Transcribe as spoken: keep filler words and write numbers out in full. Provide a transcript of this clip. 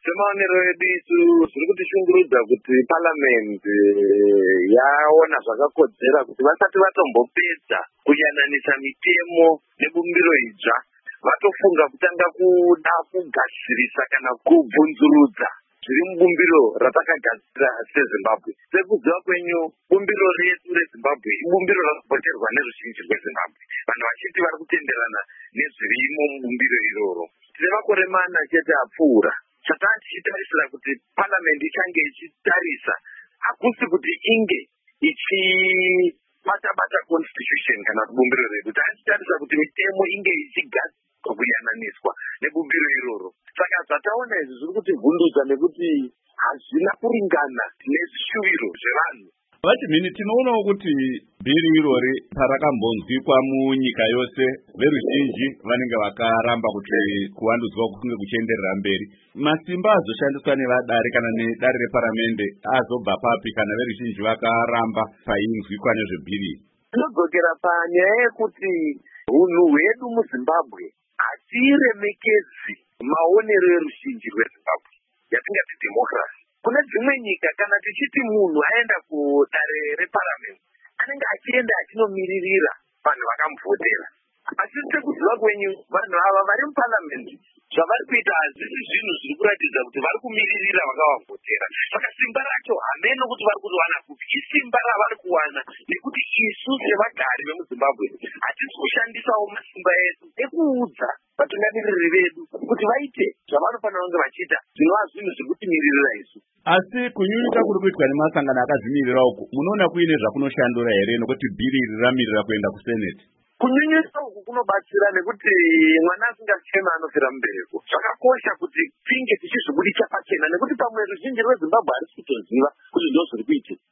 Semaonero edu isu zviri kutishungurudza kuti palamende yaona zvakakodzera kuti vasati vatombopedza kuyananisa mitemo nebumbiro idzva vatofunga kutanga kuda kugadzirisa kana kubvunzurudza zviri mubumbiro ratakagadzira seZimbabwe. Sekuziva kwenyu, bumbiro redu reZimbabwe ibumbiro rakapoterwa neruzhinji rweZimbabwe. Vanhu vachiti vari kutenderana nezvirimo mubumbiro iroro. Tine makore mana chete apfuura. Saka tichitarisira kuti palamende ichange ichitarisa, hakusi kuti inge ichibata-bata constitution kana bumbiro redu. Tichitarisa kuti mitemo inge ichigadzirwa kuyananiswa nebumbiro iroro. Saka zvataona izvi zviri kutivhundutsa nekuti hazvina kuringana nezvishuviro zvevanhu. Vati mhini tinoonawo kuti bhiri irori parakambonzwikwa munyika yose, veruzhinji vanenge vakaramba kuti kuvandudzwa kunge kuchienderera mberi. Masimba azoshandiswa nevadare kana nedare reparamende azobva papi kana veruzhinji vakaramba painzwikwa nezvebhiri? Tinodzokera panyaya yekuti hunhu hwedu muZimbabwe hatiremekedzi maonero eruzhinji rweZimbabwe yatingati democracy. Kune dzimwe nyika kana tichiti munhu aenda kudare reparamende anenge achienda achinomiririra vanhu vakamuvhotera. Asi sekuziva kwenyu, vanhu ava vari muparamende zvavari kuita hazvisi zvinhu zviri kuratidza kuti vari kumiririra vakavavhotera. Saka simba racho hamene kuti vari kuwana kupi, isimba ravari kuwana nekuti isu sevagari vemuZimbabwe hatisi kushandisawo masimba edu ekuudza vatungamiriri vedu kuti vaite zvavanofanira kunge vachiita zvinova zvinhu zviri kutimiririra isu. Asi kunyunyuka kuri kuitwa nemasangano akazvimirira uku, munoona kuine zvakunoshandura here nokuti bhiri iri ramirira kuenda kuseneti? Kunyunyuka uku kunobatsira nekuti mwana asingachema anofira mubereko. Zvakakosha kuti tinge tichizvibudisa pachena nekuti pamwe ruzhinji rweZimbabwe harisi kutoziva kuti ndo zviri kuitika.